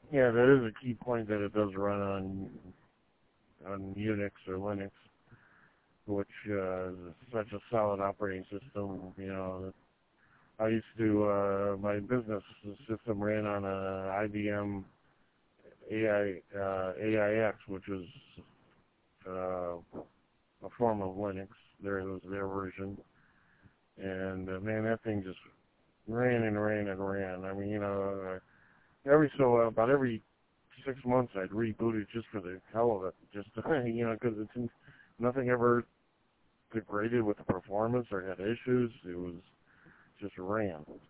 Yeah, that is a key point that it does run on Unix or Linux, which is such a solid operating system. You know, I used to my business system ran on a IBM AIX, which was a form of Linux. There was their version, and man, that thing just ran and ran and ran. I mean, about every 6 months, I'd reboot it just for the hell of it, just because nothing ever degraded with the performance or had issues. It was just ran.